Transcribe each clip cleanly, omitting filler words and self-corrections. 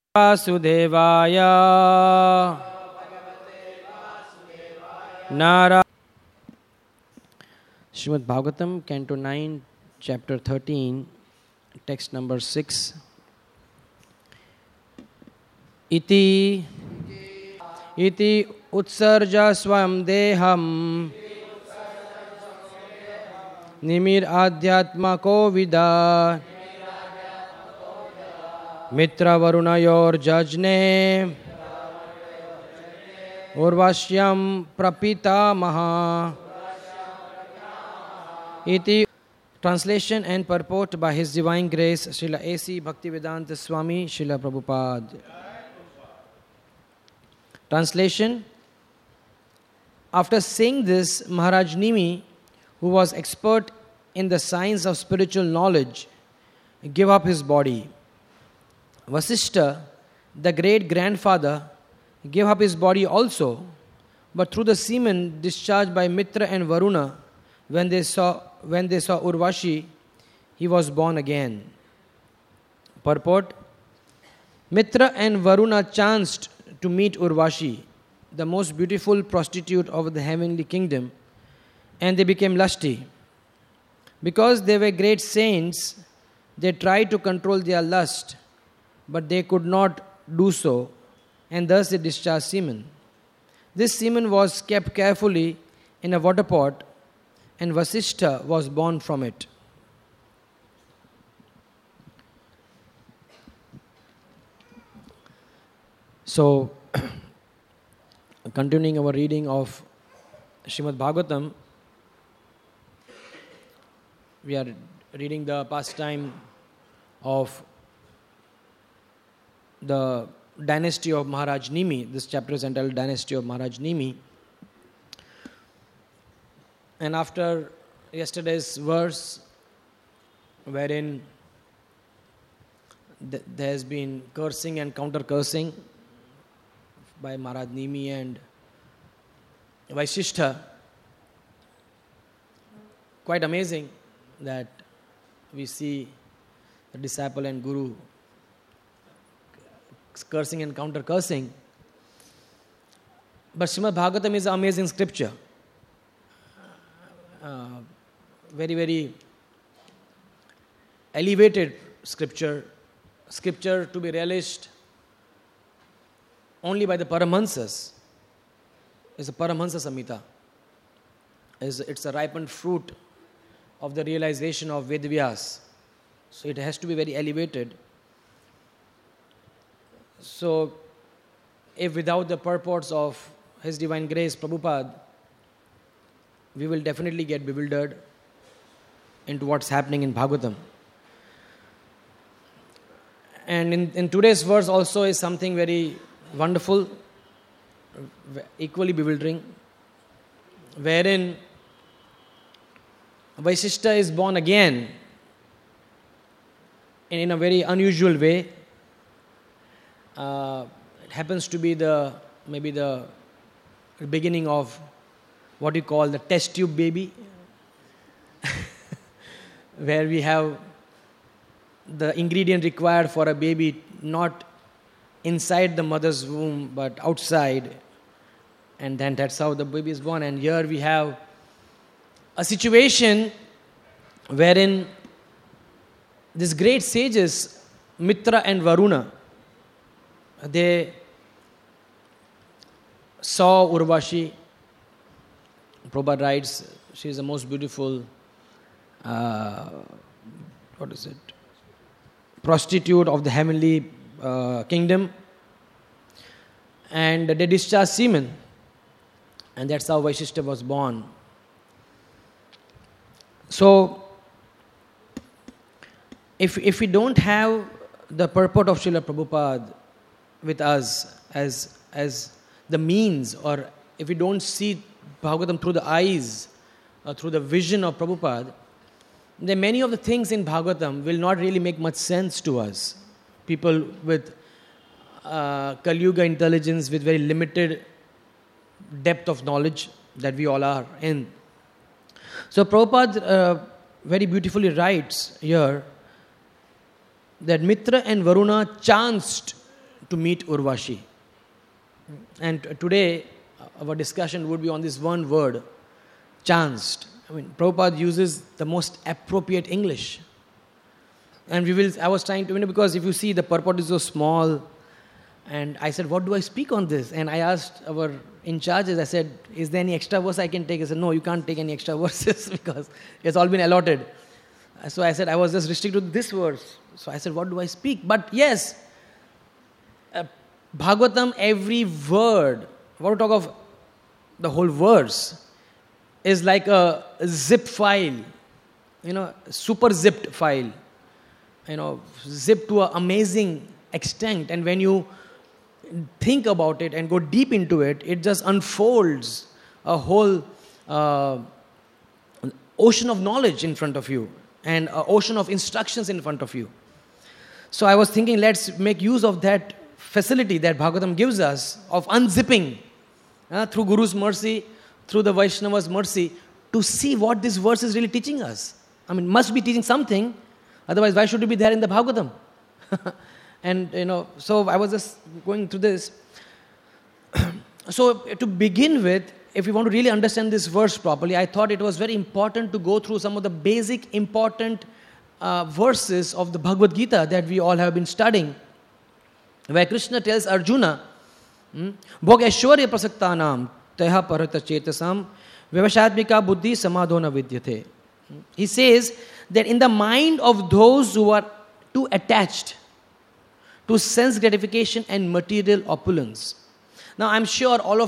Vasudevaya Nara. Srimad Bhagavatam, Canto 9, Chapter 13, text number 6. Iti utsarja swam deham nimir adhyatmako vida mitra varunayor jajne urvashyam prapita maha. Iti. Translation and purport by His Divine Grace Srila A.C. Bhaktivedanta Swami Srila Prabhupada. Translation. After saying this, Maharaj Nimi, who was expert in the science of spiritual knowledge, gave up his body. Vasishtha, the great grandfather, gave up his body also, but through the semen discharged by Mitra and Varuna, when they saw Urvashi, he was born again. Purport. Mitra and Varuna chanced to meet Urvashi, the most beautiful prostitute of the heavenly kingdom, and they became lusty. Because they were great saints, they tried to control their lust, but they could not do so, and thus they discharged semen. This semen was kept carefully in a water pot, and Vasishtha was born from it. So, continuing our reading of Srimad Bhagavatam, we are reading the pastime of the dynasty of Maharaj Nimi. This chapter is entitled Dynasty of Maharaj Nimi. And after yesterday's verse, wherein there has been cursing and counter-cursing by Maharaj Nimi and Vaishishtha, quite amazing that we see the disciple and guru cursing and counter-cursing. But Srimad Bhagavatam is an amazing scripture. Very, very elevated scripture to be relished only by the Paramahansas. It's a Paramahansa Samhita. It's a ripened fruit of the realization of Vedavyas. So it has to be very elevated. So if without the purports of His Divine Grace, Prabhupada, we will definitely get bewildered into what's happening in Bhagavatam. And in today's verse also is something very wonderful, equally bewildering, wherein Vaishishtha is born again in a very unusual way. It happens to be maybe the beginning of what you call the test tube baby, where we have the ingredient required for a baby not inside the mother's womb but outside, and then that's how the baby is born. And here we have a situation wherein these great sages, Mitra and Varuna, they saw Urvashi. Prabhupada writes, she is the most beautiful, prostitute of the heavenly kingdom. And they discharged semen. And that's how Vaishishtha was born. So, if we don't have the purport of Srila Prabhupada with us as the means, or if we don't see Bhagavatam through the eyes or through the vision of Prabhupada, then many of the things in Bhagavatam will not really make much sense to us. People with Kali Yuga intelligence, with very limited depth of knowledge that we all are in. So Prabhupada very beautifully writes here that Mitra and Varuna chanced to meet Urvashi. And today, our discussion would be on this one word, chanced. I mean, Prabhupada uses the most appropriate English. And I was trying to, because if you see the purport is so small, and I said, what do I speak on this? And I asked our in charges, I said, is there any extra verse I can take? He said, no, you can't take any extra verses because it's all been allotted. So I said, I was just restricted to this verse. So I said, what do I speak? But yes, Bhagavatam, every word, what to talk of the whole verse, is like a zip file, super zipped file, zipped to an amazing extent. And when you think about it and go deep into it, it just unfolds a whole ocean of knowledge in front of you and an ocean of instructions in front of you. So I was thinking, let's make use of that facility that Bhagavatam gives us of unzipping through Guru's mercy, through the Vaishnava's mercy, to see what this verse is really teaching us. I mean, must be teaching something, otherwise why should it be there in the Bhagavatam? And, so I was just going through this. So to begin with, if we want to really understand this verse properly, I thought it was very important to go through some of the basic important verses of the Bhagavad Gita that we all have been studying, where Krishna tells Arjuna, Bhog Aishwarya Prasaktanam Teha Parata Chetasam Vyavashadmika Buddhi Samadhona Vidyate. He says that in the mind of those who are too attached to sense gratification and material opulence. Now I'm sure all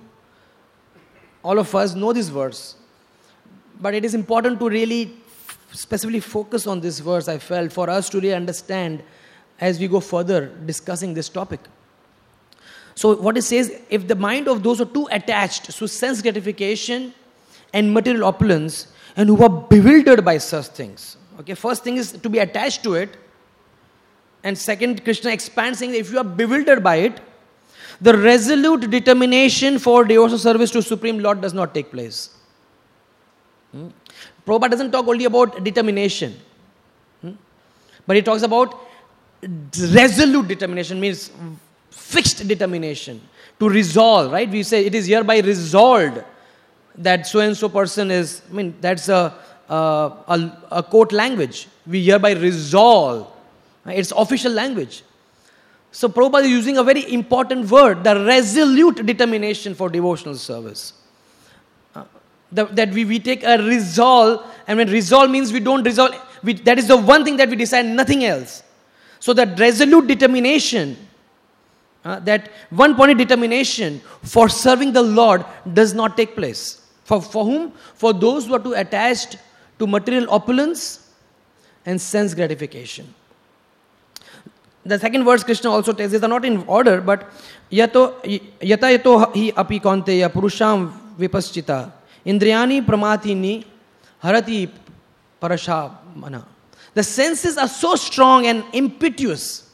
of us know this verse, but it is important to really specifically focus on this verse, I felt, for us to really understand as we go further discussing this topic. So what it says, if the mind of those who are too attached to sense gratification and material opulence and who are bewildered by such things. Okay, first thing is to be attached to it. And second, Krishna expands saying that if you are bewildered by it, the resolute determination for devotional service to Supreme Lord does not take place. Prabhupada doesn't talk only about determination, but he talks about resolute determination, means fixed determination, to resolve, right? We say it is hereby resolved that so-and-so person is, that's a court language. We hereby resolve. It's official language. So Prabhupada is using a very important word, the resolute determination for devotional service. That we take a resolve, and when resolve means we don't resolve, that is the one thing that we decide, nothing else. So that resolute determination, that one-pointed determination for serving the Lord does not take place. For whom? For those who are too attached to material opulence and sense gratification. The second verse Krishna also tells, these are not in order, but yata yato hi api kaunteya purusham vipaschita indriyani pramatini harati parashamana. The senses are so strong and impetuous.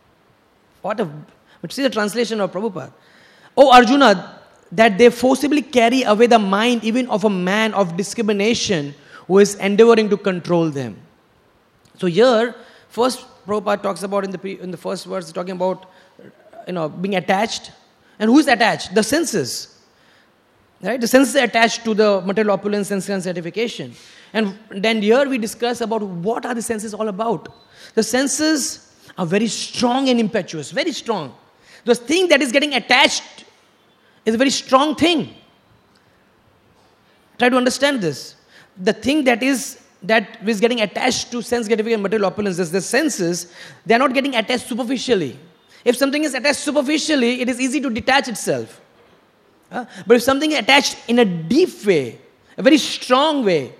See the translation of Prabhupada. O Arjuna, that they forcibly carry away the mind even of a man of discrimination who is endeavoring to control them. So here, first Prabhupada talks about in the first verse, talking about being attached. And who is attached? The senses. Right? The senses are attached to the material opulence and sense gratification. And then here we discuss about what are the senses all about. The senses are very strong and impetuous, very strong. The thing that is getting attached is a very strong thing. Try to understand this. The thing that is getting attached to sense gratification and material opulence, the senses, they are not getting attached superficially. If something is attached superficially, it is easy to detach itself. But if something is attached in a deep way, a very strong way,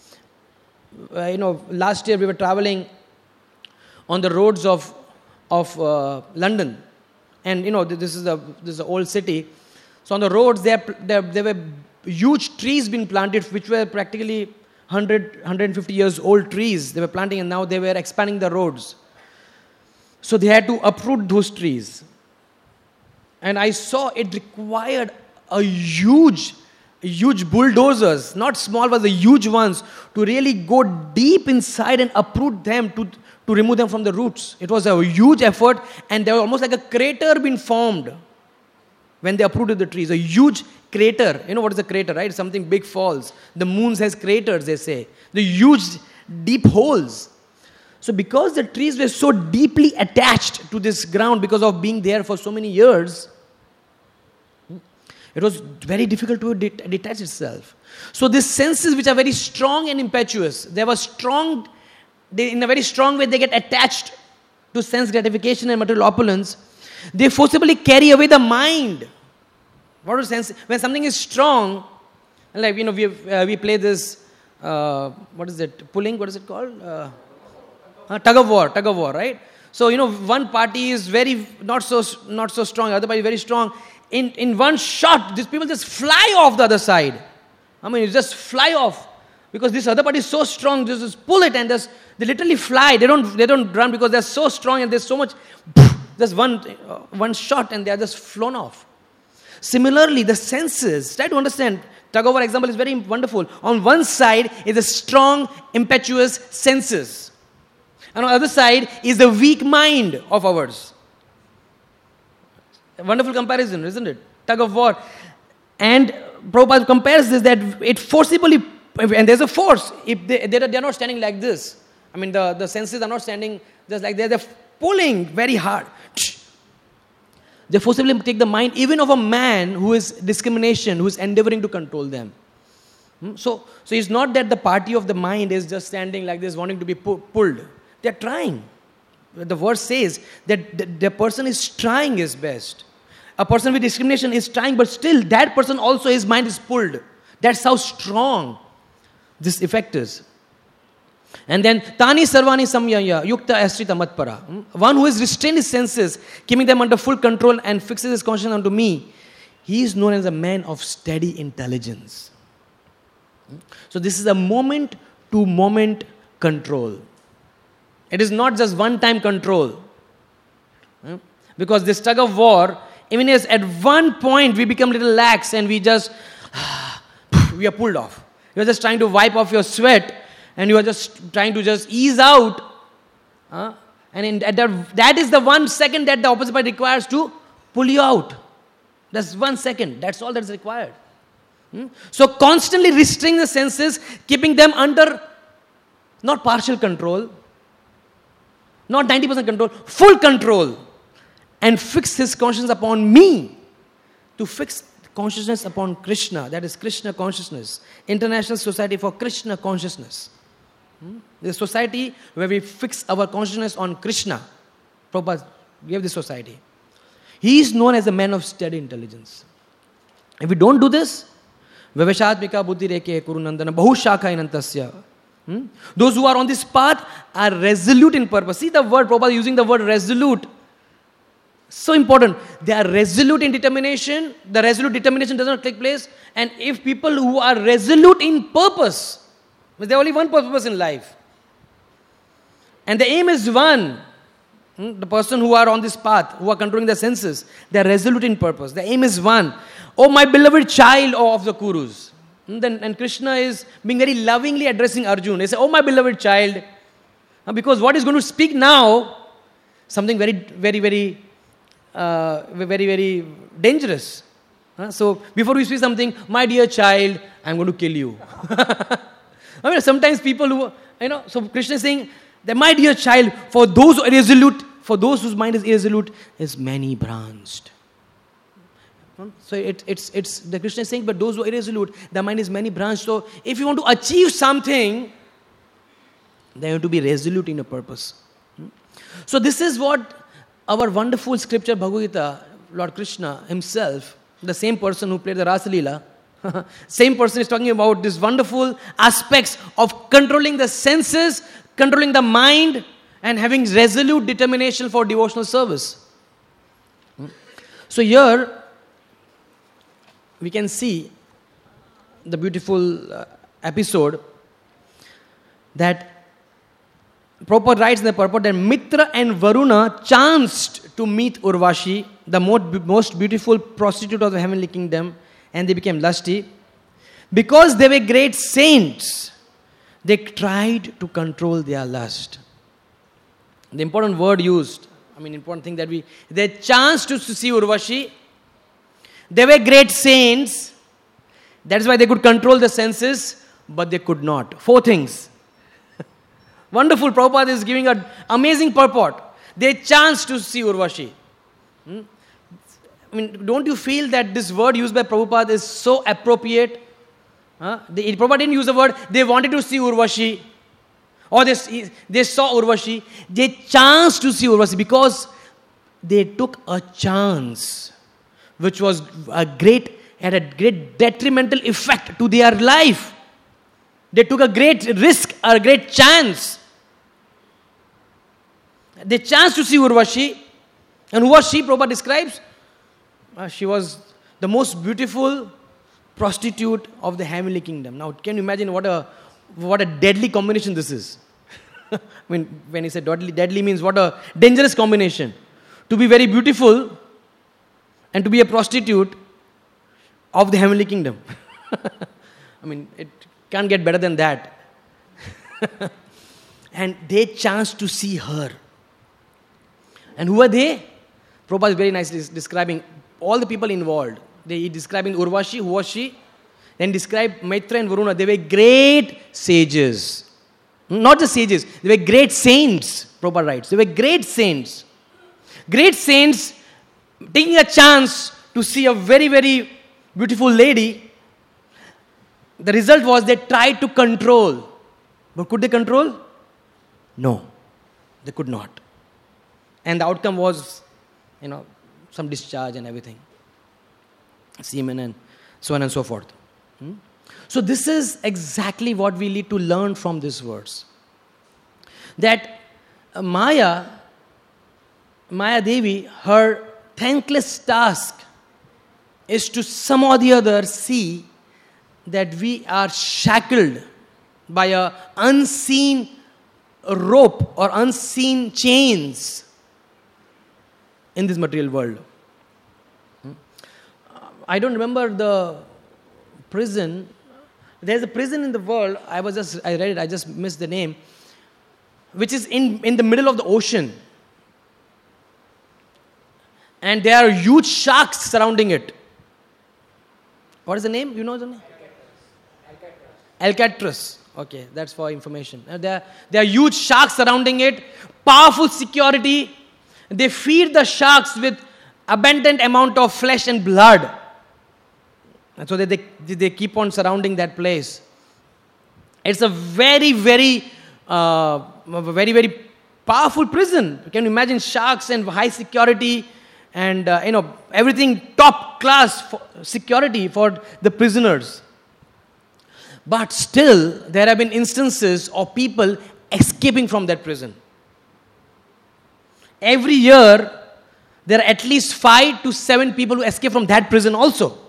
last year we were traveling on the roads of London, and this is an old city. So on the roads there were huge trees being planted, which were practically 150 years old trees they were planting, and now they were expanding the roads. So they had to uproot those trees. And I saw it required a huge bulldozers, not small, but the huge ones, to really go deep inside and uproot them, to remove them from the roots. It was a huge effort, and there was almost like a crater being formed when they uprooted the trees. A huge crater. You know what is a crater, right? Something big falls. The moon has craters, they say. The huge, deep holes. So because the trees were so deeply attached to this ground because of being there for so many years, it was very difficult to detach itself. So these senses which are very strong and impetuous, in a very strong way they get attached to sense gratification and material opulence. They forcibly carry away the mind. What is sense? When something is strong, like we play this, what is it? Pulling, what is it called? Tug of war, right? So one party is very not so strong, the other party is very strong. In one shot, these people just fly off the other side. I mean, you just fly off because this other party is so strong. They just pull it and they literally fly. They don't run because they're so strong and there's so much. Just one shot and they are just flown off. Similarly, the senses. Try to understand. Tug of war example is very wonderful. On one side is a strong, impetuous senses. And on the other side is the weak mind of ours. A wonderful comparison, isn't it? Tug of war. And Prabhupada compares this that it forcibly, and there's a force. If they're not standing like this. I mean, the senses are not standing just like they're pulling very hard. They forcibly take the mind even of a man who is discrimination, who is endeavoring to control them. So it's not that the party of the mind is just standing like this, wanting to be pulled. They're trying. The verse says that the person is trying his best. A person with discrimination is trying, but still that person also, his mind is pulled. That's how strong this effect is. And then, Tani Sarvani Samyaya Yukta Ashrita Matpara. One who has restrained his senses, keeping them under full control and fixes his conscience unto me, he is known as a man of steady intelligence. So this is a moment-to-moment control. It is not just one-time control. Because this tug of war, even as at one point we become a little lax and we are pulled off. You are just trying to wipe off your sweat and you are just trying to just ease out. And that is the 1 second that the opposite party requires to pull you out. That's 1 second. That's all that is required. So constantly restraining the senses, keeping them under not partial control, not 90% control, full control. And fix his consciousness upon me. To fix consciousness upon Krishna. That is Krishna consciousness. International Society for Krishna Consciousness. The society where we fix our consciousness on Krishna. Prabhupada gave this society. He is known as a man of steady intelligence. If we don't do this, Viveshatmika buddhi reke kurunandana bahushaka inantasya. Those who are on this path are resolute in purpose. See the word, Prabhupada using the word resolute. So important. They are resolute in determination. The resolute determination does not take place. And if people who are resolute in purpose, there's only one purpose in life. And the aim is one. The person who are on this path, who are controlling their senses, they are resolute in purpose. The aim is one. Oh, my beloved child of the Kurus. And Krishna is being very lovingly addressing Arjuna. He says, oh, my beloved child. Because what is going to speak now, something very, very, very very dangerous. So before we speak something, my dear child, I'm going to kill you. I mean, sometimes people who, so Krishna is saying that my dear child, for those who are irresolute, for those whose mind is irresolute, is many branched. So it's the Krishna is saying, but those who are irresolute, their mind is many branched. So if you want to achieve something, then you have to be resolute in your purpose. So this is what our wonderful scripture, Bhagavad Gita, Lord Krishna himself, the same person who played the Rasa Leela, same person is talking about these wonderful aspects of controlling the senses, controlling the mind, and having resolute determination for devotional service. So here, we can see the beautiful episode that Prabhupada writes in the purport that Mitra and Varuna chanced to meet Urvashi, the most beautiful prostitute of the heavenly kingdom, and they became lusty. Because they were great saints, they tried to control their lust. The important word used, important thing that they chanced to see Urvashi. They were great saints. That's why they could control the senses, but they could not. 4 things. Wonderful. Prabhupada is giving an amazing purport. They chanced to see Urvashi. Don't you feel that this word used by Prabhupada is so appropriate? Prabhupada didn't use the word, they wanted to see Urvashi. Or they saw Urvashi. They chanced to see Urvashi because they took a chance, which was had a great detrimental effect to their life. They took a great risk, a great chance. They chanced to see Urvashi. And who was she? Prabhupada describes. She was the most beautiful prostitute of the heavenly kingdom. Now, can you imagine what a deadly combination this is? When he said deadly means what a dangerous combination. To be very beautiful and to be a prostitute of the heavenly kingdom. It can't get better than that. And they chanced to see her. And who are they? Prabhupada is very nicely describing all the people involved. He describing Urvashi, who was she? Then described Maitra and Varuna. They were great sages. Not just sages, they were great saints, Prabhupada writes. They were great saints. Great saints taking a chance to see a very, very beautiful lady. The result was they tried to control. But could they control? No, they could not. And the outcome was, some discharge and everything. Semen and so on and so forth. So this is exactly what we need to learn from this verse. That Maya Devi, her thankless task is to some or the other see that we are shackled by a unseen rope or unseen chains in this material world. I don't remember the prison. There's a prison in the world, I read it, I just missed the name, which is in the middle of the ocean. And there are huge sharks surrounding it. What is the name? You know the name? Alcatraz. Okay, that's for information. There are huge sharks surrounding it, powerful security. They feed the sharks with abundant amount of flesh and blood. And so they keep on surrounding that place. It's a very, very, very, very powerful prison. You can imagine sharks and high security and, everything top class security for the prisoners. But still, there have been instances of people escaping from that prison. Every year, there are at least 5 to 7 people who escape from that prison also.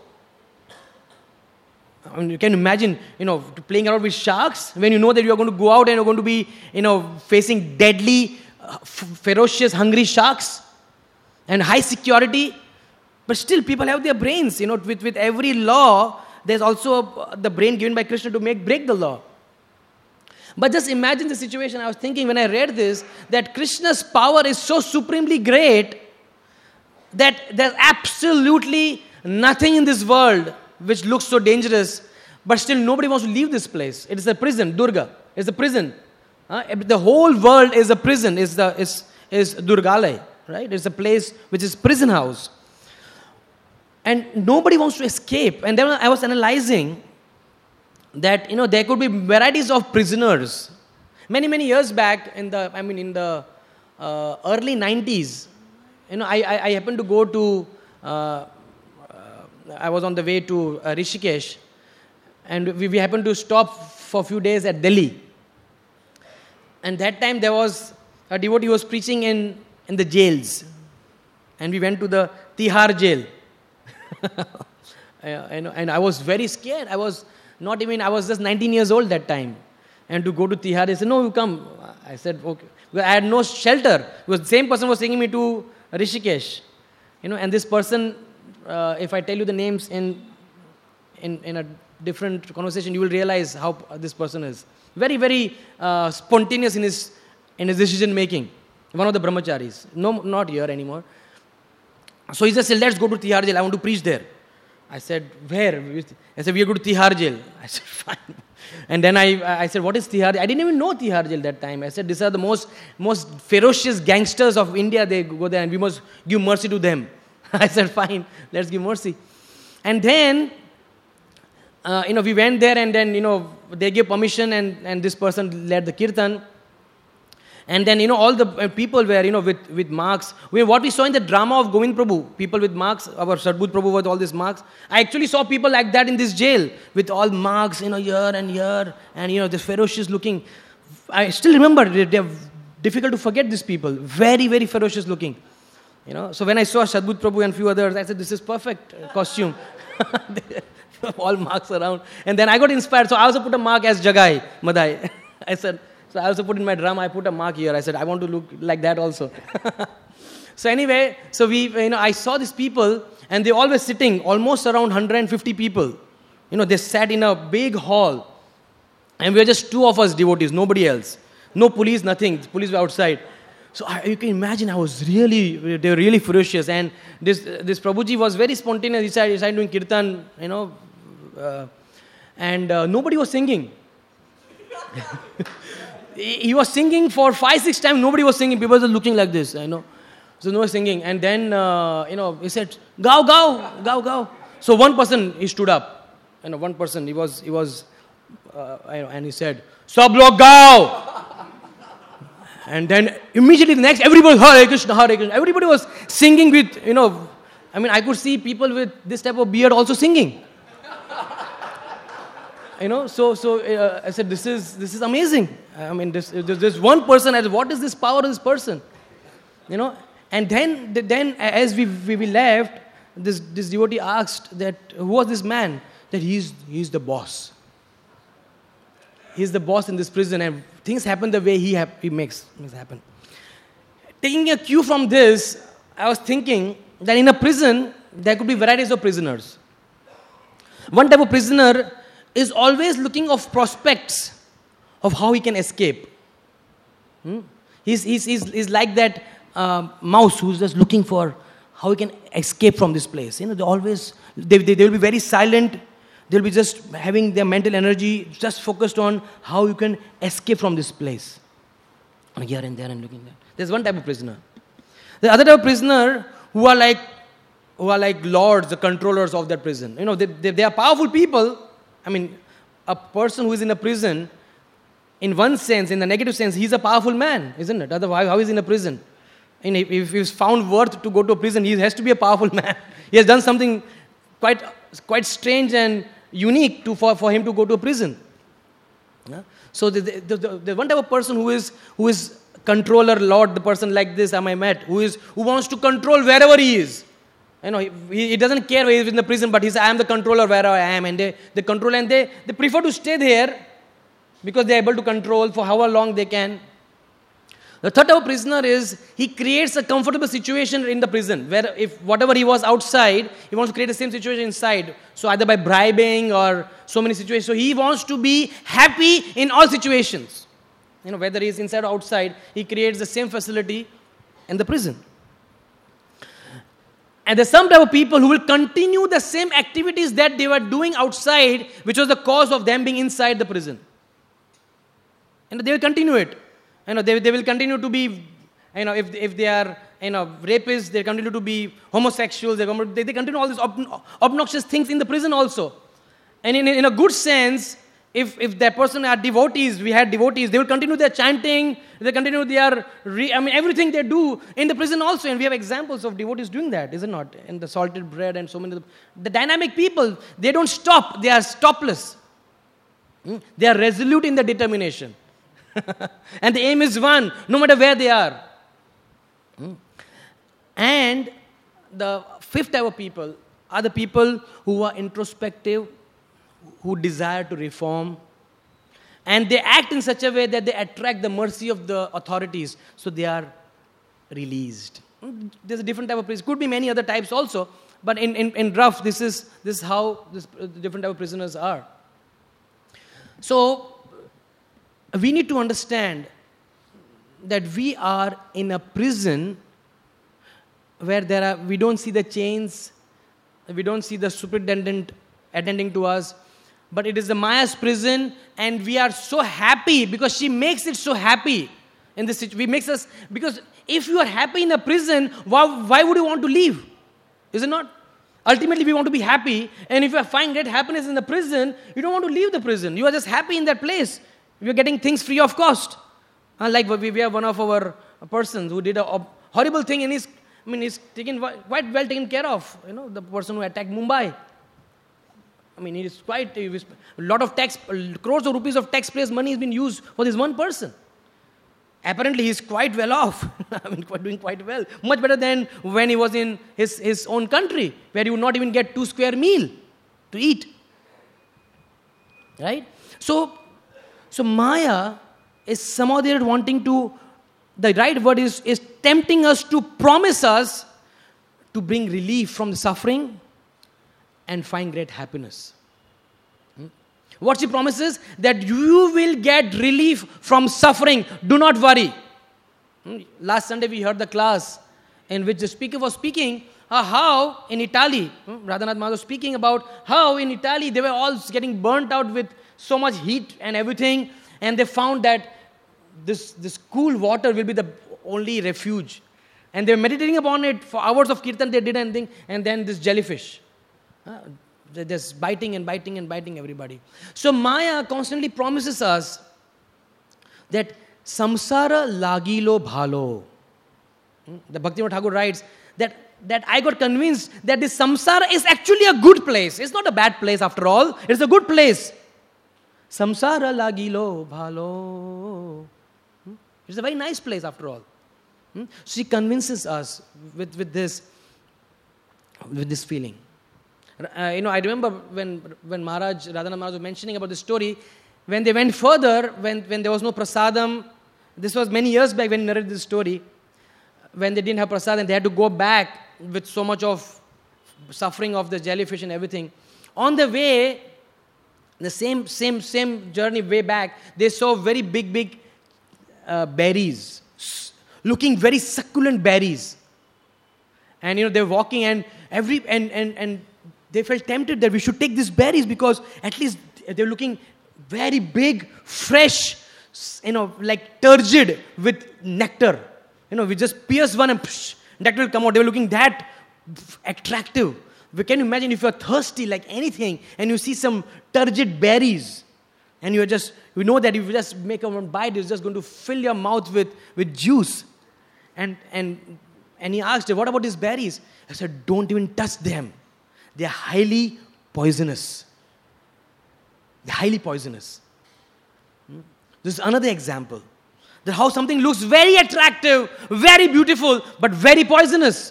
You can imagine, playing around with sharks when you know that you are going to go out and you're going to be, facing deadly, ferocious, hungry sharks and high security. But still, people have their brains. With every law, there's also the brain given by Krishna to break the law. But just imagine the situation. I was thinking when I read this, that Krishna's power is so supremely great that there's absolutely nothing in this world which looks so dangerous, but still nobody wants to leave this place. It is a prison, Durga. It's a prison. The whole world is a prison, is Durgalaya, right? It's a place which is prison house. And nobody wants to escape. And then I was analyzing that, there could be varieties of prisoners. Many, many years back in the early 90s, I happened to go to I was on the way to Rishikesh, and we happened to stop for a few days at Delhi. And that time there was a devotee who was preaching in the jails. And we went to the Tihar jail. And I was very scared. I was just 19 years old that time. And to go to Tihar, they said, no, you come. I said, okay. Because I had no shelter. Because the same person was taking me to Rishikesh. And this person, if I tell you the names in a different conversation, you will realize how this person is. Very, very spontaneous in his decision making. one of the brahmacharis. No, not here anymore. So he just said, let's go to Tihar jail. I want to preach there. I said, where? I said, we are going to Tihar jail. I said, fine. And then I said, what is Tihar? I didn't even know Tihar jail that time. I said, these are the most ferocious gangsters of India. They go there and we must give mercy to them. I said, fine, let's give mercy. And then, we went there and then, they gave permission and this person led the kirtan. And then, all the people were, with marks. What we saw in the drama of Govind Prabhu, people with marks, our Sadbudh Prabhu with all these marks. I actually saw people like that in this jail with all marks, here and here, and, this ferocious looking. I still remember, they're difficult to forget these people. Very, very ferocious looking. So when I saw Sadbudh Prabhu and few others, I said, this is perfect costume. All marks around. And then I got inspired. So I also put a mark as Jagai, Madai. I said, so I also put in my drum, I put a mark here. I said, I want to look like that also. So anyway, I saw these people and they all were sitting almost around 150 people. They sat in a big hall and we were just two of us devotees, nobody else. No police, nothing. The police were outside. So you can imagine, they were really ferocious. And this Prabhuji was very spontaneous. He started doing kirtan, and nobody was singing. He was singing for 5-6 times. Nobody was singing. People were looking like this, So no one was singing. And then, he said, Gao, Gao, Gao, Gao. So one person, he stood up. One person, he was, and he said, Sab log Gao. And then immediately the next, everybody, Hare Krishna, Hare Krishna. Everybody was singing with, I could see people with this type of beard also singing. So I said, this is amazing. This one person, what is this power of this person? And then as we left, this devotee asked that, who was this man? That he's the boss. He's the boss in this prison and things happen the way he makes happen. Taking a cue from this, I was thinking that in a prison, there could be varieties of prisoners. One type of prisoner is always looking of prospects of how he can escape. He's like that mouse who's just looking for how he can escape from this place. They will be very silent. They'll be just having their mental energy just focused on how you can escape from this place. And here and there and looking there. There's one type of prisoner. The other type of prisoner who are like lords, the controllers of that prison. They are powerful people. A person who is in a prison, in one sense, in the negative sense, he's a powerful man, isn't it? Otherwise, how is he in a prison? If he's found worth to go to a prison, he has to be a powerful man. He has done something quite strange and unique for him to go to a prison. Yeah? So the one type of person who is controller, lord, the person like this I met, who wants to control wherever he is. He doesn't care where he is in the prison, but he says, I am the controller wherever I am. And they control and they prefer to stay there because they are able to control for however long they can. The third type of prisoner is, he creates a comfortable situation in the prison, where if whatever he was outside, he wants to create the same situation inside. So either by bribing or so many situations. So he wants to be happy in all situations. Whether he is inside or outside, he creates the same facility in the prison. And there's some type of people who will continue the same activities that they were doing outside, which was the cause of them being inside the prison. They will continue it. They will continue to be, if they are, rapists, they continue to be homosexuals, they continue all these obnoxious things in the prison also. And in a good sense, if that person are devotees, we had devotees, they will continue their chanting, they continue their, everything they do in the prison also. And we have examples of devotees doing that, is it not? In the salted bread and so many. The dynamic people, they don't stop, they are stopless. They are resolute in their determination. And the aim is one, no matter where they are. And the fifth type of people are the people who are introspective, who desire to reform, and they act in such a way that they attract the mercy of the authorities, so they are released. There's a different type of prison. Could be many other types also, but in rough, this is how the different type of prisoners are. So we need to understand that we are in a prison where we don't see the chains, we don't see the superintendent attending to us, but it is the Maya's prison, and we are so happy because she makes it so happy in this situation. Because if you are happy in a prison, why would you want to leave? Is it not? Ultimately, we want to be happy, and if you find great happiness in the prison, you don't want to leave the prison. You are just happy in that place. You are getting things free of cost. Like we have one of our persons who did a horrible thing, and he's quite well taken care of. The person who attacked Mumbai. A lot of crores of rupees of taxpayers' money has been used for this one person. Apparently, he's quite well off. Doing quite well. Much better than when he was in his own country, where he would not even get 2 square meal to eat. Right? So Maya is somehow there wanting to, the right word is tempting us to promise us to bring relief from the suffering and find great happiness. What she promises? That you will get relief from suffering. Do not worry. Last Sunday we heard the class in which the speaker was speaking how in Italy, Radhanath Maharaj was speaking about how in Italy they were all getting burnt out with so much heat and everything, and they found that this cool water will be the only refuge. And they were meditating upon it for hours of kirtan, they did anything, and then this jellyfish. They're just biting and biting and biting everybody. So Maya constantly promises us that samsara lagilo bhalo. The Bhaktivinoda Thakur writes that I got convinced that this samsara is actually a good place. It's not a bad place after all. It's a good place. Samsara lagilo bhalo. It's a very nice place after all. She convinces us with this feeling. I remember when Radhanath Maharaj was mentioning about this story, when they went further, when there was no prasadam, this was many years back when he narrated this story, when they didn't have prasadam, they had to go back with so much of suffering of the jellyfish and everything. On the way, the same journey way back, they saw very big berries, looking very succulent berries. And they were walking and they felt tempted that we should take these berries because at least they're looking very big, fresh, like turgid with nectar. We just pierce one and nectar will come out. They were looking that attractive. We can imagine if you're thirsty like anything and you see some turgid berries and you know that if you just make a one bite, it's just going to fill your mouth with juice. And he asked her, what about these berries? I said, don't even touch them. They are highly poisonous. They're highly poisonous. This is another example. That how something looks very attractive, very beautiful, but very poisonous.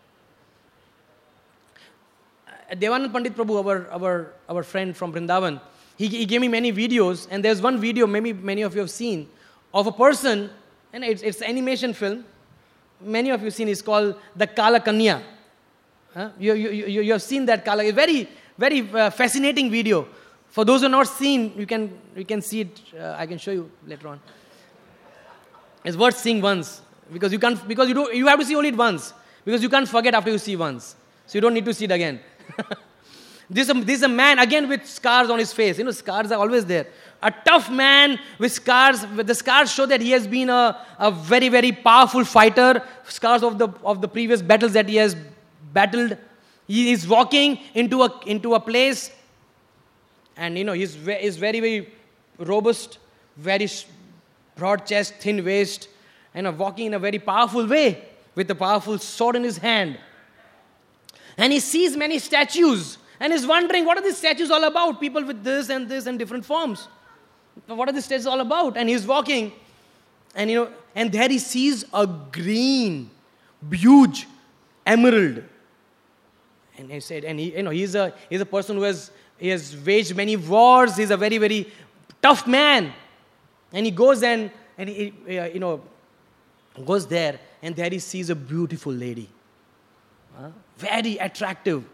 Devanand Pandit Prabhu, our friend from Vrindavan, he gave me many videos, and there's one video, maybe many of you have seen, of a person, and it's an animation film. Many of you have seen, it's called the Kala Kanya. You have seen that Kala. A very, very fascinating video. For those who have not seen, you can see it. I can show you later on. It's worth seeing once because you have to see only it once because you can't forget after you see once. So you don't need to see it again. This is a man again with scars on his face. Scars are always there. A tough man with scars. The scars show that he has been a very, very powerful fighter. Scars of the previous battles that he has battled. He is walking into a place, and he's very, very robust, very broad chest, thin waist, and walking in a very powerful way with a powerful sword in his hand. And he sees many statues and is wondering, what are these statues all about? People with this and different forms. What are these statues all about? And he's walking, and and there he sees a green, huge emerald. And he said, and he's a person who has waged many wars. He's a very, very tough man. And he goes and he goes there, and there he sees a beautiful lady. Very attractive.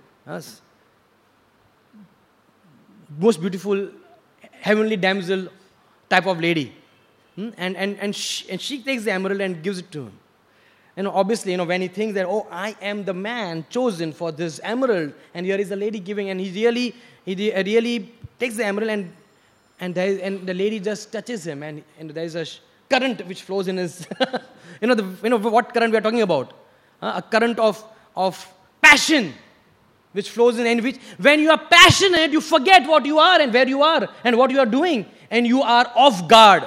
Most beautiful, heavenly damsel type of lady. And she takes the emerald and gives it to him. Obviously, when he thinks that, oh, I am the man chosen for this emerald, and here is the lady giving, and he really takes the emerald, and the lady just touches him, and there is a current which flows in his, what current we are talking about? A current of passion which flows in which, when you are passionate, you forget what you are and where you are and what you are doing, and you are off guard.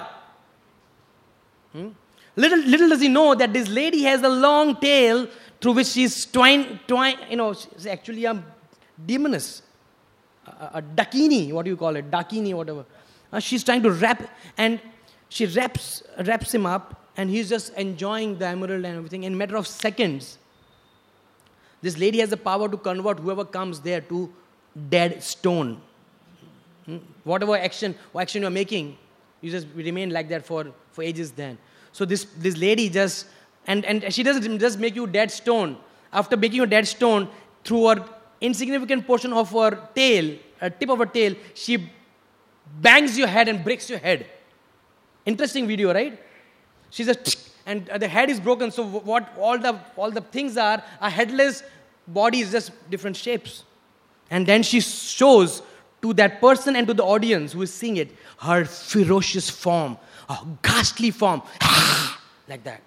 Little does he know that this lady has a long tail through which she's she's actually a demoness, a dakini, what do you call it? Dakini, whatever. She's trying to wrap, and she wraps him up, and he's just enjoying the emerald and everything. In a matter of seconds, this lady has the power to convert whoever comes there to dead stone. Whatever action you are making, you just remain like that for ages then. So this lady just, and she doesn't just make you dead stone. After making you dead stone, through her insignificant portion of her tail, a tip of her tail, she bangs your head and breaks your head. Interesting video, right? She just, and the head is broken. So what all the things are headless bodies, just different shapes. And then she shows to that person and to the audience who is seeing it, her ferocious form, a ghastly form, like that.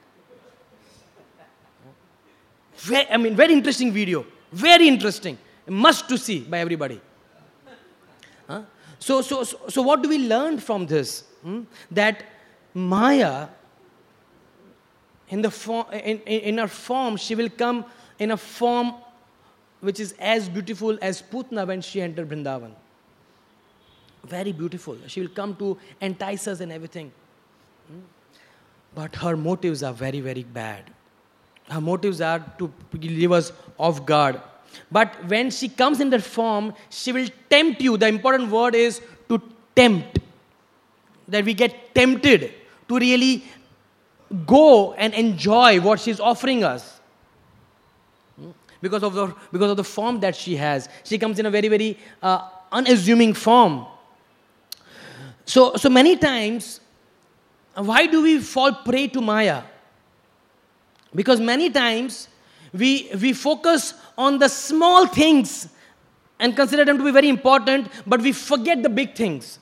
Very interesting video. Very interesting. A must to see by everybody. So what do we learn from this? That Maya, in her form, she will come in a form which is as beautiful as Putna when she entered Vrindavan. Very beautiful. She will come to entice us and everything. But her motives are very, very bad. Her motives are to leave us off guard. But when she comes in that form, she will tempt you. The important word is to tempt. That we get tempted to really go and enjoy what she's offering us. Because of the form that she has. She comes in a very, very unassuming form. So many times, why do we fall prey to Maya? Because many times we focus on the small things and consider them to be very important, but we forget the big things.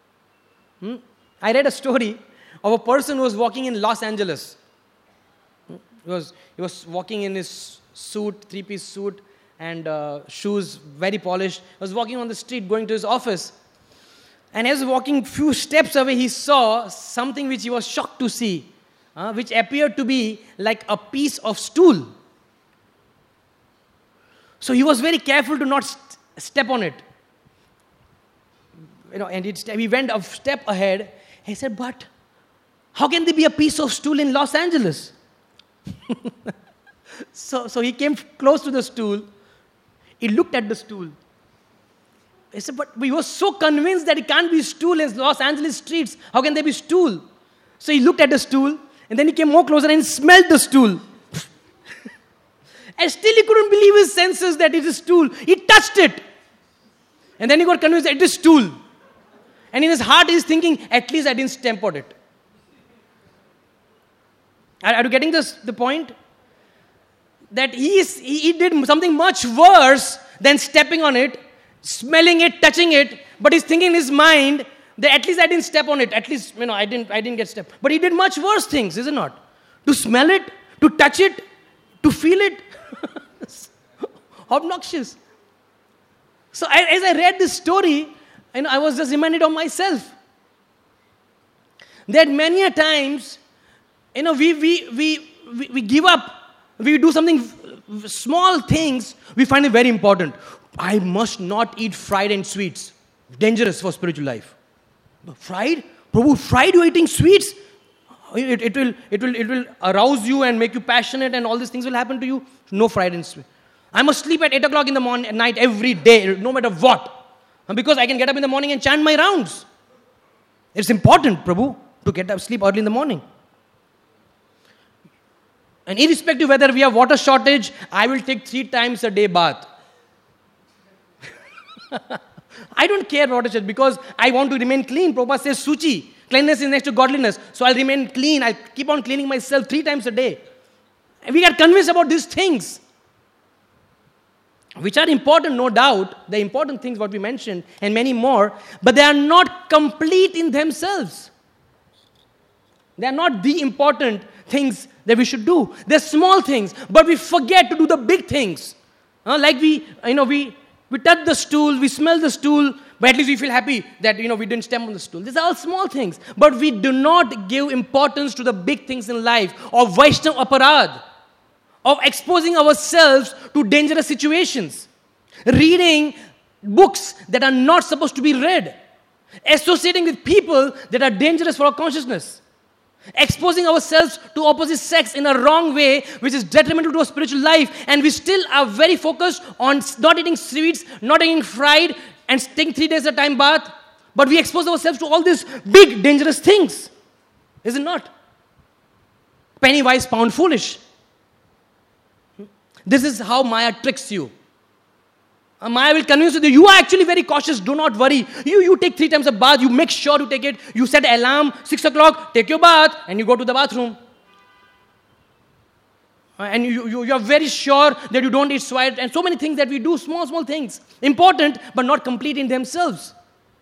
I read a story of a person who was walking in Los Angeles. He was walking in his suit, 3-piece suit, and shoes very polished. He was walking on the street going to his office. And as he was walking few steps away, he saw something which he was shocked to see, which appeared to be like a piece of stool. So he was very careful to not step on it. And he went a step ahead. He said, but how can there be a piece of stool in Los Angeles? So he came close to the stool. He looked at the stool. He said, but we were so convinced that it can't be stool in Los Angeles streets. How can there be stool? So he looked at the stool, and then he came more closer and smelled the stool. And still he couldn't believe his senses that it is stool. He touched it. And then he got convinced that it is stool. And in his heart he's thinking, at least I didn't step on it. Are you getting the point? That he did something much worse than stepping on it, smelling it, touching it, but he's thinking in his mind that at least I didn't step on it. At least, I didn't get stepped. But he did much worse things, is it not? To smell it, to touch it, to feel it. Obnoxious. So as I read this story, I was just reminded of myself. That many a times, we give up. We do something, small things, we find it very important. I must not eat fried and sweets. Dangerous for spiritual life. Fried? Prabhu, fried you're eating sweets? It will arouse you and make you passionate and all these things will happen to you. No fried and sweet. I must sleep at 8 o'clock in the morning, at night, every day, no matter what. Because I can get up in the morning and chant my rounds. It's important, Prabhu, to get up, sleep early in the morning. And irrespective whether we have water shortage, I will take 3 times a day bath. I don't care water shortage because I want to remain clean. Prabhupada says, Suchi, cleanliness is next to godliness. So I'll remain clean. I'll keep on cleaning myself 3 times a day. And we get convinced about these things, which are important, no doubt. The important things what we mentioned and many more, but they are not complete in themselves. They are not the important things that we should do. They're small things, but we forget to do the big things. Like we touch the stool, we smell the stool, but at least we feel happy that, we didn't step on the stool. These are all small things, but we do not give importance to the big things in life, of Vaishnav aparad, of exposing ourselves to dangerous situations, reading books that are not supposed to be read, associating with people that are dangerous for our consciousness, exposing ourselves to opposite sex in a wrong way, which is detrimental to our spiritual life, and we still are very focused on not eating sweets, not eating fried, and taking 3 days at a time bath, but we expose ourselves to all these big dangerous things. Is it not? Penny wise, pound foolish. This is how Maya tricks you. Maya will convince you that you are actually very cautious. Do not worry. You take 3 times a bath. You make sure to take it. You set an alarm, 6 o'clock, take your bath, and you go to the bathroom. And you are very sure that you don't eat sweat. And so many things that we do, small things. Important, but not complete in themselves.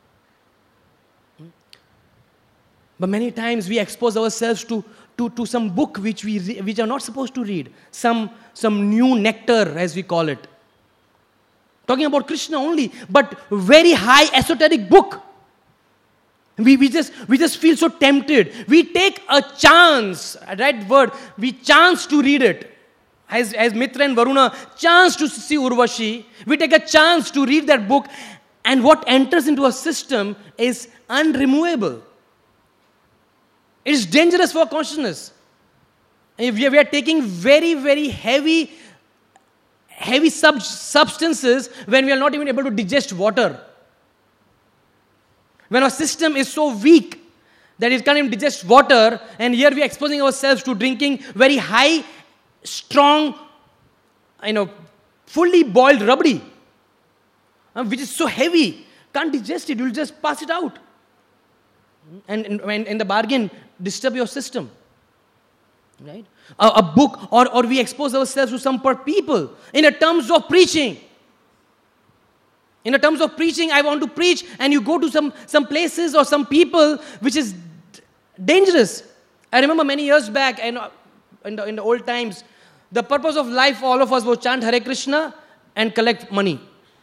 But many times we expose ourselves to some book which are not supposed to read. Some new nectar, as we call it. Talking about Krishna only, but very high esoteric book. We just feel so tempted. We take a chance, right word, we chance to read it. As Mitra and Varuna chance to see Urvashi, we take a chance to read that book, and what enters into our system is unremovable. It is dangerous for consciousness. And we are taking very, very heavy substances when we are not even able to digest water. When our system is so weak that it can't even digest water, and here we are exposing ourselves to drinking very high, strong, fully boiled rabdi, which is so heavy, can't digest it, you'll just pass it out. And in the bargain, disturb your system. Right? A book, or we expose ourselves to some people in the terms of preaching. In the terms of preaching, I want to preach, and you go to some places or some people which is dangerous. I remember many years back, in the old times, the purpose of life for all of us was chant Hare Krishna and collect money.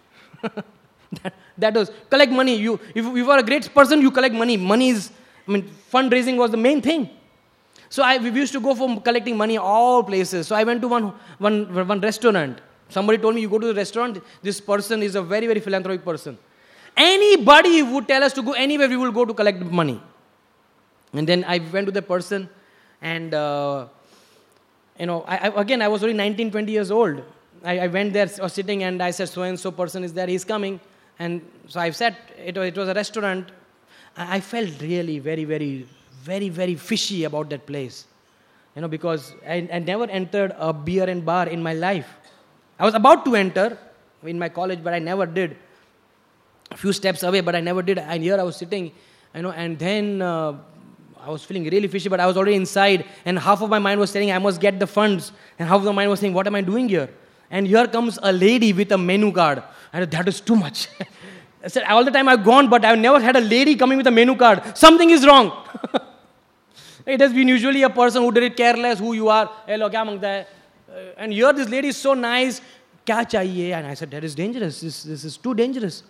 that was, collect money. If you are a great person, you collect money. Money is, fundraising was the main thing. So we used to go for collecting money all places. So I went to one restaurant. Somebody told me, you go to the restaurant, this person is a very, very philanthropic person. Anybody would tell us to go anywhere, we will go to collect money. And then I went to the person, and I was only 19, 20 years old. I went there, I was sitting, and I said, so-and-so person is there, he's coming. And so I sat, it was a restaurant. I felt really very, very, very, very fishy about that place. Because I never entered a beer and bar in my life. I was about to enter in my college, but I never did. A few steps away, but I never did. And here I was sitting, and then I was feeling really fishy, but I was already inside, and half of my mind was saying, I must get the funds, and half of the mind was saying, what am I doing here? And here comes a lady with a menu card. I said, that is too much. I said, all the time I've gone, but I've never had a lady coming with a menu card. Something is wrong. It has been usually a person who did it careless, who you are, hello, kya mangta hai? And here this lady is so nice, kya chahiye? And I said, that is dangerous. This is too dangerous.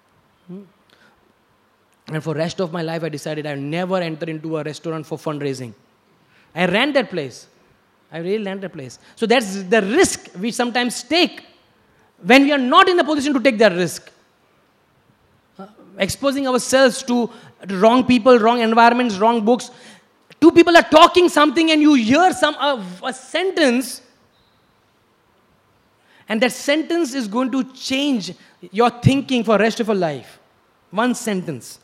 And for the rest of my life, I decided I will never enter into a restaurant for fundraising. I ran that place. I really ran that place. So that's the risk we sometimes take when we are not in a position to take that risk. Exposing ourselves to wrong people, wrong environments, wrong books. Two people are talking something and you hear a sentence, and that sentence is going to change your thinking for the rest of your life. One sentence.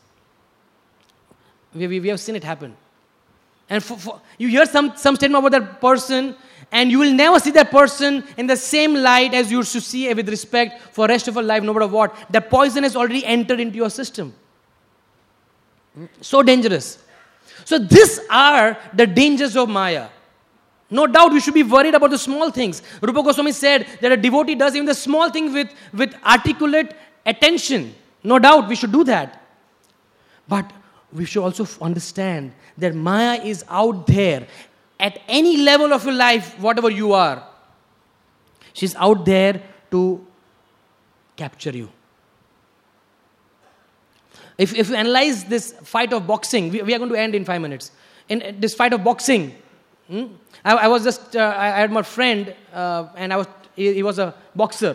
We have seen it happen. And you hear some statement about that person, and you will never see that person in the same light as you used to see with respect for the rest of your life, no matter what. The poison has already entered into your system. So dangerous. So these are the dangers of Maya. No doubt we should be worried about the small things. Rupa Goswami said that a devotee does even the small thing with articulate attention. No doubt we should do that. But we should also understand that Maya is out there at any level of your life, whatever you are. She's out there to capture you. If you analyze this fight of boxing, we are going to end in 5 minutes. In this fight of boxing, I was just, I had my friend, and he was a boxer.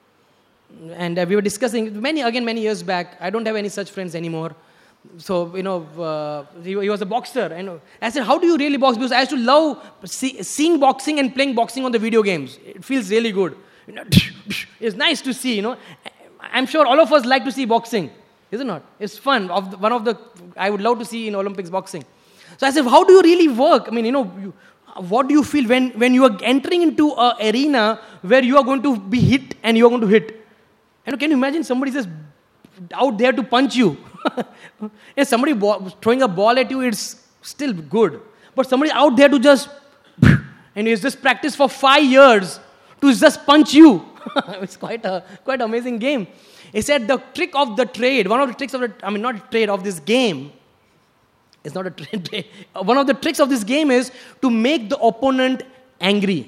And we were discussing, many years back, I don't have any such friends anymore. So, he was a boxer. And I said, how do you really box? Because I used to love seeing boxing and playing boxing on the video games. It feels really good. It's nice to see, I'm sure all of us like to see boxing. Is it not? It's fun. I would love to see in Olympics boxing. So I said, how do you really work? I mean, what do you feel when you are entering into an arena where you are going to be hit and you are going to hit? Can you imagine somebody just out there to punch you? If somebody throwing a ball at you, it's still good. But somebody out there to just, and he's just practiced for 5 years to just punch you. It's quite amazing game. He said the trick of the trade, one of the tricks of not trade of this game, it's not a trade. One of the tricks of this game is to make the opponent angry.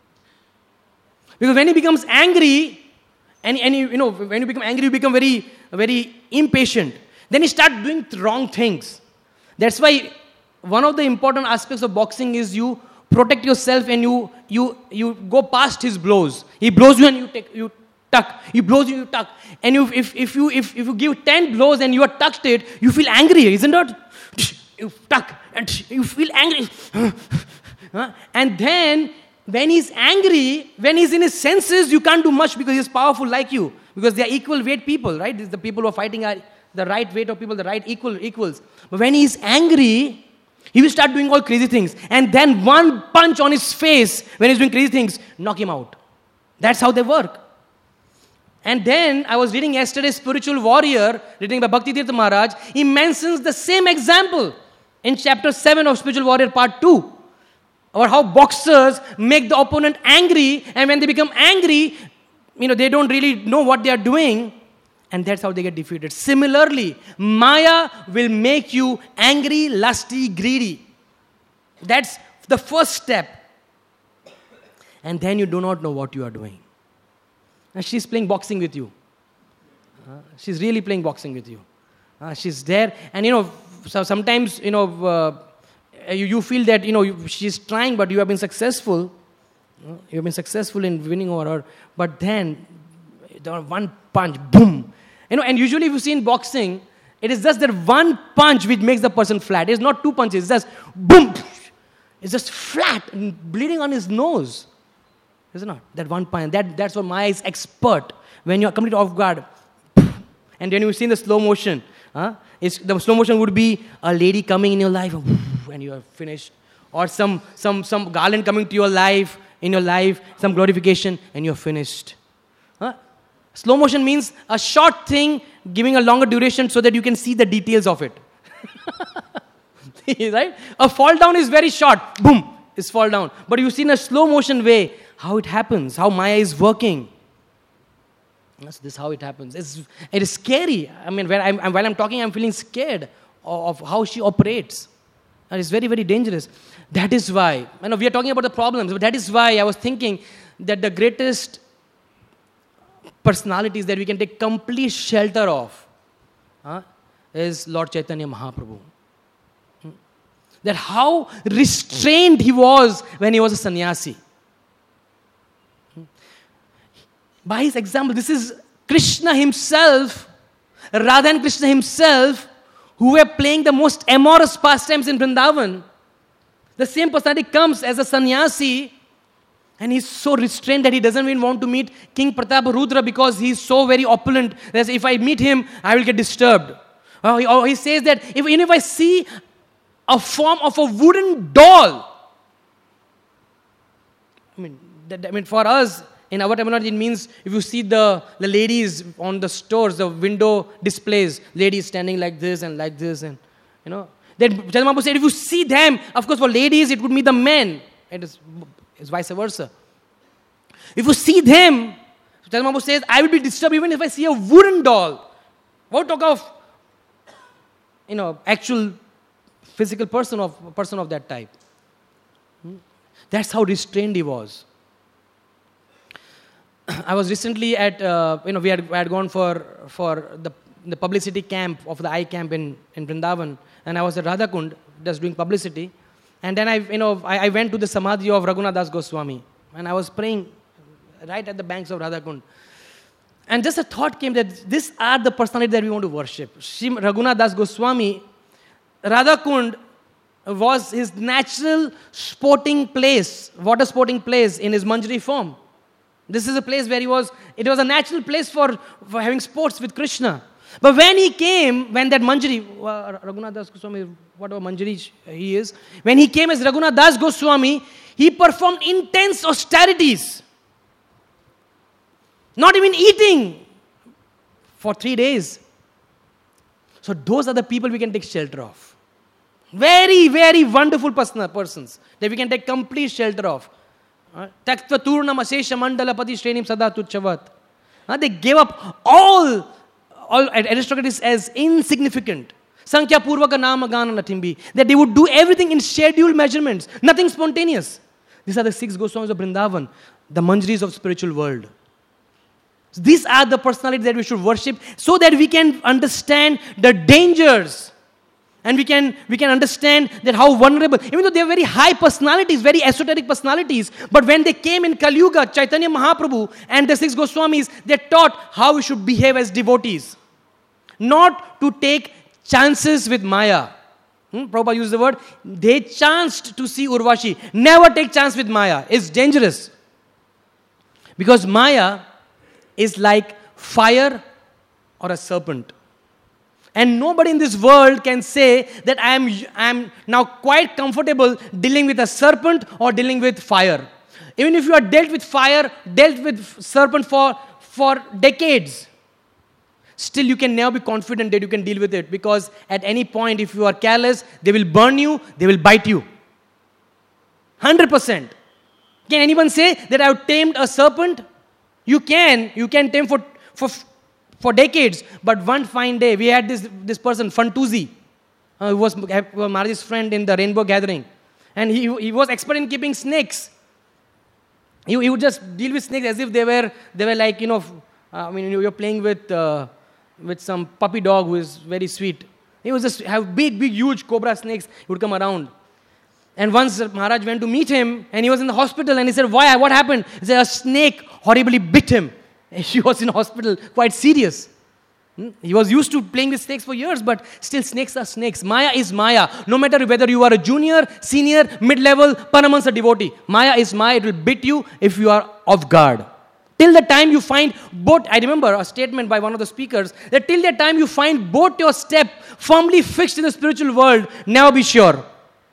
Because when he becomes angry, and when you become angry, you become very, very impatient. Then you start doing wrong things. That's why one of the important aspects of boxing is you protect yourself and you go past his blows. He blows you and you tuck. He blows you, you tuck. And if you give 10 blows and you are touched it, you feel angry, isn't it? You tuck and you feel angry. And then when he's angry, when he's in his senses, you can't do much because he's powerful like you. Because they are equal weight people, right? The people who are fighting are the right weight of people, the right equals. But when he's angry, he will start doing all crazy things. And then one punch on his face when he's doing crazy things, knock him out. That's how they work. And then I was reading yesterday Spiritual Warrior, written by Bhakti Tirtha Maharaj. He mentions the same example in chapter 7 of Spiritual Warrior part 2. About how boxers make the opponent angry, and when they become angry, they don't really know what they are doing, and that's how they get defeated. Similarly, Maya will make you angry, lusty, greedy. That's the first step. And then you do not know what you are doing. And she's playing boxing with you. She's really playing boxing with you. She's there, and so sometimes, you feel that, she's trying, but you have been successful. You have been successful in winning over her. But then, one punch, boom. And usually if you see in boxing, it is just that one punch which makes the person flat. It's not 2 punches. It's just boom. It's just flat and bleeding on his nose. Is it not? That one punch. That's what Maya is expert. When you are completely off guard. And then you see in the slow motion. The slow motion would be a lady coming in your life and you are finished. Or some garland coming to your life, some glorification, and you're finished. Slow motion means a short thing giving a longer duration so that you can see the details of it. Right? A fall down is very short. Boom, it's fall down. But you see in a slow motion way how it happens, how Maya is working. This is how it happens. It is scary. While I'm talking, I'm feeling scared of how she operates. And it's very, very dangerous. That is why, we are talking about the problems, but that is why I was thinking that the greatest personalities that we can take complete shelter of is Lord Chaitanya Mahaprabhu. That how restrained he was when he was a sannyasi. By his example, this is Krishna himself, Radha and Krishna himself, who were playing the most amorous pastimes in Vrindavan. The same personality comes as a sannyasi, and he's so restrained that he doesn't even want to meet King Prataparudra because he's so very opulent that if I meet him, I will get disturbed. Or he says that even if I see a form of a wooden doll, for us, in our terminology, it means if you see the ladies on the stores, the window displays, ladies standing like this, and Then Chaitanya Mahaprabhu said, if you see them, of course for ladies it would mean the men. It's vice versa. If you see them, Chaitanya Mahaprabhu says, I will be disturbed even if I see a wooden doll. What talk of, actual physical person of that type. That's how restrained he was. I was recently at, we had gone for the publicity camp of the I camp in Vrindavan, and I was at Radhakund just doing publicity, and then I went to the Samadhi of Raghunath Das Goswami, and I was praying right at the banks of Radhakund. And just a thought came that these are the personalities that we want to worship. Shri Raghunath Das Goswami, Radhakund was his natural sporting place, water sporting place in his Manjari form. This is a place where it was a natural place for having sports with Krishna. But when he came, when that Manjari, Raghunath Das Goswami, whatever Manjari he is, when he came as Raghunath Das Goswami, he performed intense austerities. Not even eating for 3 days. So those are the people we can take shelter of. Very, very wonderful persons that we can take complete shelter of. Taktva Turnam Asesha Mandalapati Shrenim Sada Tuchavat. They gave up all aristocracies as insignificant. Sankhya Purvaka Nama Gana Natimbi. That they would do everything in scheduled measurements. Nothing spontaneous. These are the 6 Goswamis of Vrindavan. The Manjaris of spiritual world. These are the personalities that we should worship so that we can understand the dangers. And we can understand that how vulnerable, even though they are very high personalities, very esoteric personalities, but when they came in Kali Yuga, Chaitanya Mahaprabhu and the 6 Goswamis, they taught how we should behave as devotees. Not to take chances with Maya. Prabhupada used the word, they chanced to see Urvashi. Never take chance with Maya. It's dangerous. Because Maya is like fire or a serpent. And nobody in this world can say that I am now quite comfortable dealing with a serpent or dealing with fire. Even if you are dealt with fire, dealt with serpent for decades, still you can never be confident that you can deal with it, because at any point if you are careless, they will burn you, they will bite you. 100%. Can anyone say that I have tamed a serpent? You can tame for decades, but one fine day, we had this person, Fantuzi, who was Maharaj's friend in the Rainbow Gathering. And he was expert in keeping snakes. He would just deal with snakes as if they were like, you're playing with some puppy dog who is very sweet. He would just have big, huge cobra snakes would come around. And once Maharaj went to meet him, and he was in the hospital, and he said, why? What happened? He said, a snake horribly bit him. He was in hospital, quite serious. He was used to playing with snakes for years, but still snakes are snakes. Maya is Maya. No matter whether you are a junior, senior, mid-level, Paramahansa devotee. Maya is Maya. It will bit you if you are off guard. Till the time you find both, I remember a statement by one of the speakers, that till the time you find both your step firmly fixed in the spiritual world, never be sure.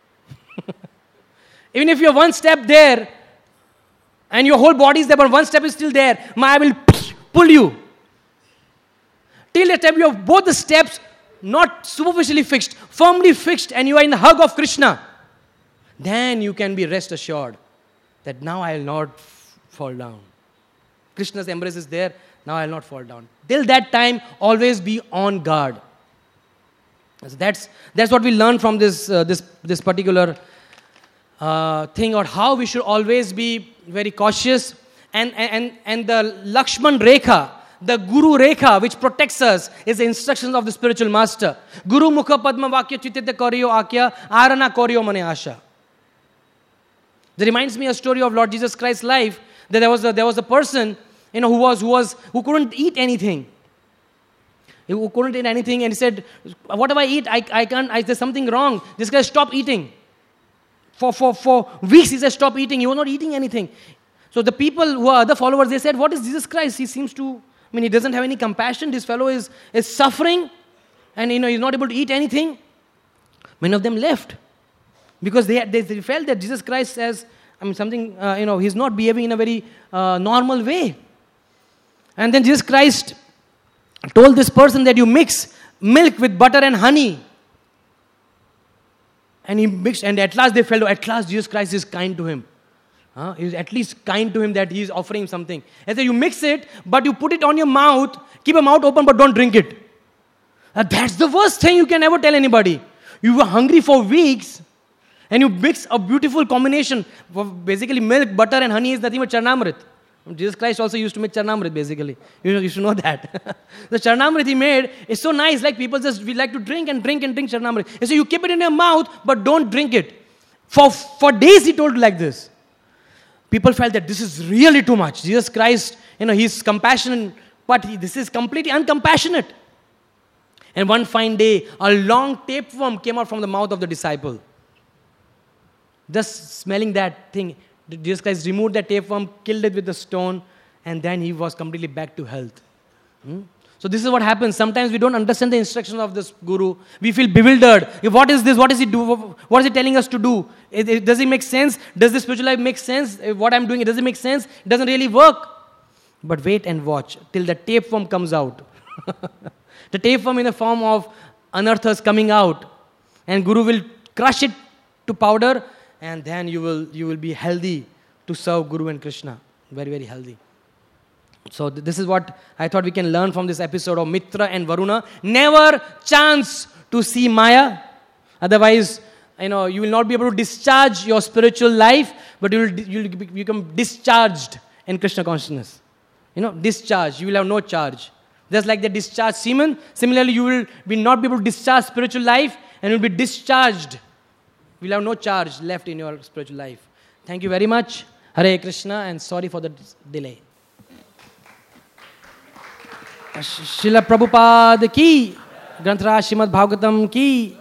Even if you have one step there, and your whole body is there, but one step is still there, Maya will pull you. Till the time you have both the steps not superficially fixed, firmly fixed, and you are in the hug of Krishna, then you can be rest assured that now I will not fall down. Krishna's embrace is there, now I will not fall down. Till that time, always be on guard. So that's what we learn from this particular thing, or how we should always be very cautious. And the Lakshman Rekha, the Guru Rekha, which protects us, is the instructions of the spiritual master. Guru Mukha Padma Vakya Chitita Koryo Akya Arana Koryo Mane Asha. That reminds me a story of Lord Jesus Christ's life, that there was a person, who couldn't eat anything. Who couldn't eat anything, and he said, what if I eat? I can't, there's something wrong. This guy stopped eating. For weeks he said, stop eating. He was not eating anything. So the people who are other followers, they said, what is Jesus Christ? He seems to, he doesn't have any compassion. This fellow is suffering, and he's not able to eat anything. Many of them left, because they felt that Jesus Christ says, something, he's not behaving in a very normal way. And then Jesus Christ told this person that you mix milk with butter and honey. And he mixed, and at last they felt, at last Jesus Christ is kind to him. He is at least kind to him that he is offering him something. And so you mix it, but you put it on your mouth, keep your mouth open, but don't drink it. That's the worst thing you can ever tell anybody. You were hungry for weeks, and you mix a beautiful combination. Basically, milk, butter, and honey is nothing but Charnamrit. Jesus Christ also used to make Charnamrit, basically. You should know that. The Charnamrit he made is so nice, like people just, we like to drink and drink and drink Charnamrit. And so you keep it in your mouth, but don't drink it. For days he told like this. People felt that this is really too much. Jesus Christ, he's compassionate, but this is completely uncompassionate. And one fine day, a long tapeworm came out from the mouth of the disciple. Just smelling that thing, Jesus Christ removed that tapeworm, killed it with a stone, and then he was completely back to health. So this is what happens. Sometimes we don't understand the instructions of this guru. We feel bewildered. What is this? What does he do? What is he telling us to do? Does it make sense? Does this spiritual life make sense? What I'm doing, does it make sense? It doesn't really work. But wait and watch till the tapeworm comes out. The tapeworm in the form of anarthas coming out. And Guru will crush it to powder, and then you will be healthy to serve Guru and Krishna. Very, very healthy. So this is what I thought we can learn from this episode of Mitra and Varuna. Never chance to see Maya. Otherwise, you will not be able to discharge your spiritual life, but you will become discharged in Krishna consciousness. Discharge. You will have no charge. Just like the discharged semen, similarly you will not be able to discharge spiritual life, and you will be discharged. You will have no charge left in your spiritual life. Thank you very much. Hare Krishna, and sorry for the delay. Srila Prabhupada ki, Granth Raj Srimad Bhagavatam ki.